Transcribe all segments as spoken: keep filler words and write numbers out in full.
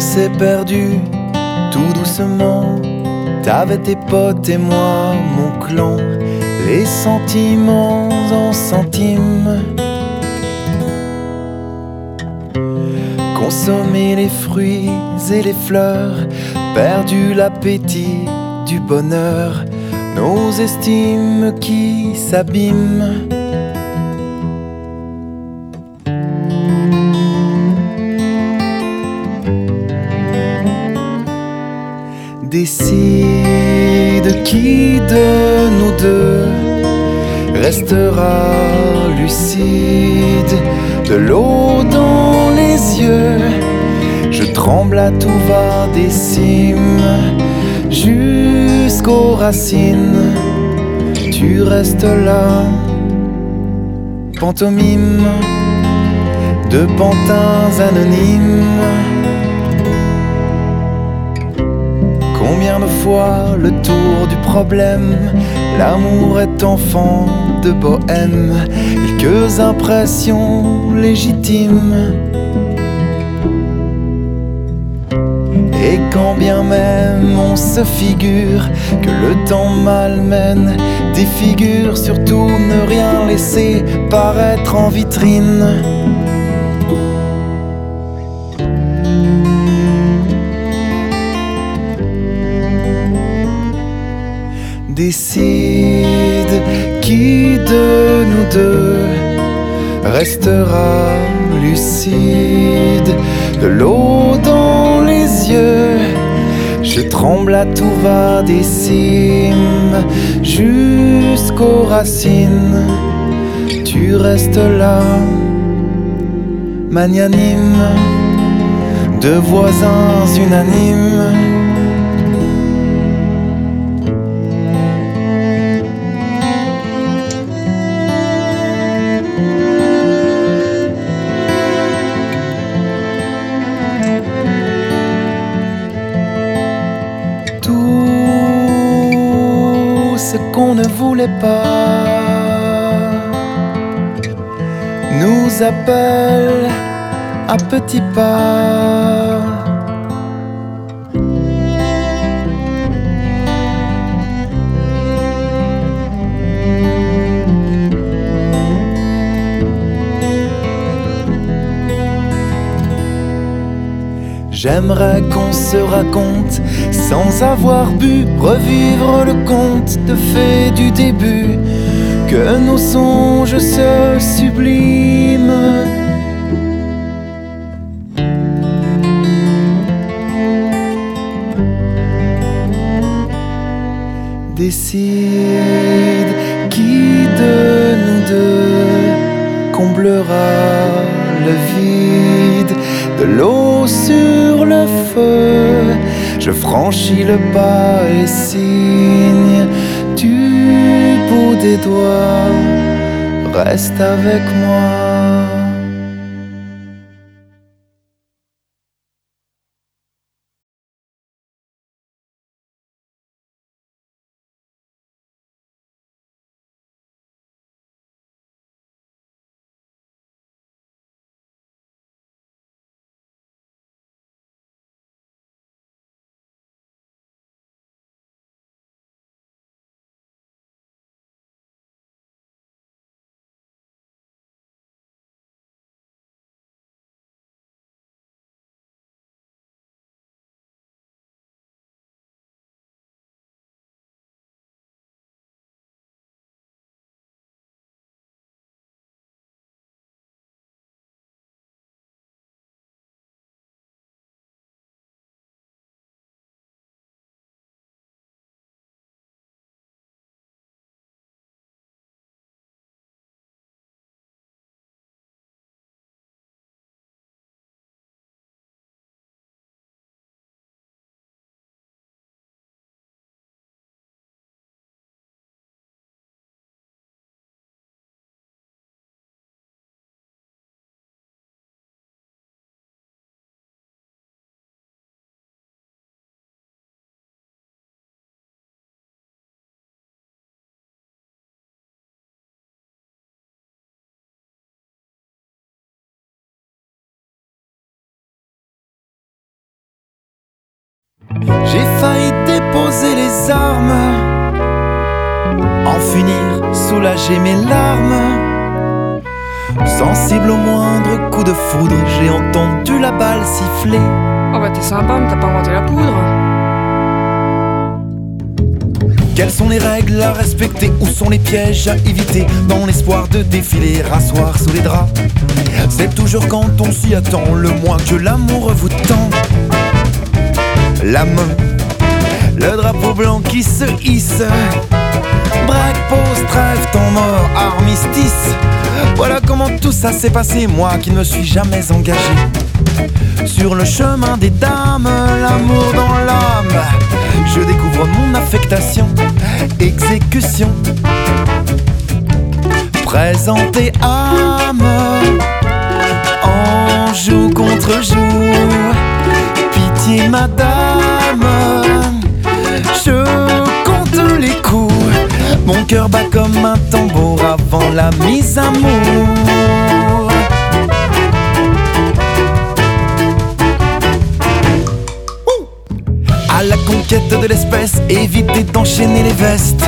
s'est perdu tout doucement. T'avais tes potes et moi, mon clan, les sentiments en centimes. Consommer les fruits et les fleurs, perdu l'appétit du bonheur, nos estimes qui s'abîment. Décide qui de nous deux restera lucide, de l'eau dans les yeux. Je tremble à tout va des cimes jusqu'aux racines. Tu restes là, pantomime de pantins anonymes. Combien de fois le tour du problème, l'amour est enfant de bohème, quelques impressions légitimes. Et quand bien même on se figure que le temps malmène, défigure surtout ne rien laisser paraître en vitrine. Décide qui de nous deux restera lucide, de l'eau dans les yeux. Je tremble à tout va des cimes jusqu'aux racines. Tu restes là, magnanime, de voisins unanimes. Ce qu'on ne voulait pas nous appelle à petits pas. J'aimerais qu'on se raconte sans avoir bu, revivre le conte de fées du début, que nos songes se subliment. Décide qui de nous deux comblera le vide, de l'eau sur le feu. Je franchis le pas et signe du bout des doigts, reste avec moi. J'ai failli déposer les armes, en finir, soulager mes larmes. Sensible au moindre coup de foudre, j'ai entendu la balle siffler. Oh bah t'es sympa, mais t'as pas inventé la poudre. Quelles sont les règles à respecter? Où sont les pièges à éviter? Dans l'espoir de défiler, rasseoir sous les draps. C'est toujours quand on s'y attend le moins que l'amour vous tend la main, le drapeau blanc qui se hisse. Braque, pause, trêve, temps mort, armistice. Voilà comment tout ça s'est passé, moi qui ne me suis jamais engagé sur le chemin des dames, l'amour dans l'âme. Je découvre mon affectation, exécution. Présenter âme, en joue contre joue. Pitié madame, je compte les coups. Mon cœur bat comme un tambour avant la mise à mort. À la conquête de l'espèce, évitez d'enchaîner les vestes.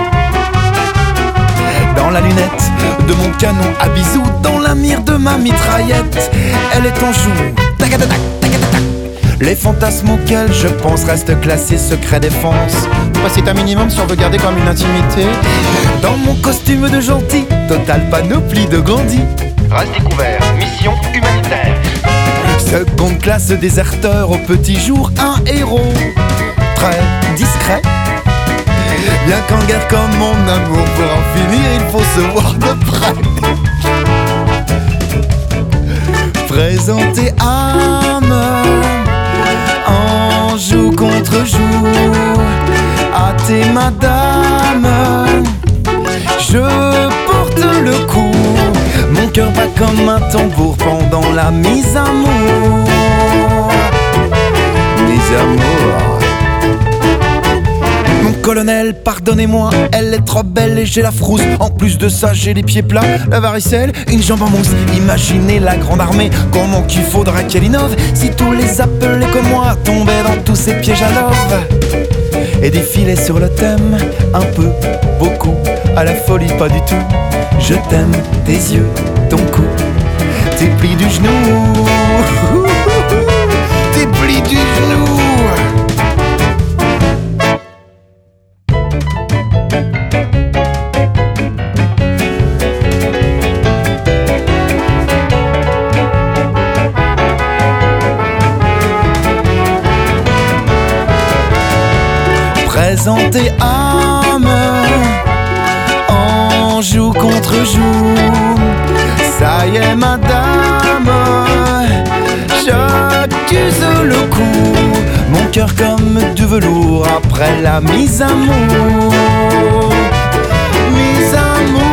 Dans la lunette de mon canon à bisous, dans la mire de ma mitraillette, elle est en joue. Tac-tac-tac, tac-tac-tac. Les fantasmes auxquels je pense restent classés secret défense. Bah, c'est un minimum si on veut garder comme une intimité. Dans mon costume de gentil, total panoplie de grandi. Race découvert, mission humanitaire. Seconde classe déserteur au petit jour, un héros très discret. Bien qu'en guerre comme mon amour, pour en finir il faut se voir de près. Présenter âme, en joue contre joue. Hâtez madame, je porte le coup. Mon cœur bat comme un tambour pendant la mise à mort. Mise à mort. Mon colonel, pardonnez-moi, elle est trop belle et j'ai la frousse. En plus de ça, j'ai les pieds plats, la varicelle, une jambe en mousse. Imaginez la grande armée, comment qu'il faudra qu'elle innove. Si tous les appelés comme moi tombaient dans tous ces pièges à love et défilaient sur le thème, un peu, beaucoup, à la folie pas du tout. Je t'aime, tes yeux, ton cou, tes plis du genou, tes plis du genou. Présenter âme, en joue contre joue. Ça y est madame, j'accuse le coup. Mon cœur comme du velours après la mise à mort. Mise à mort.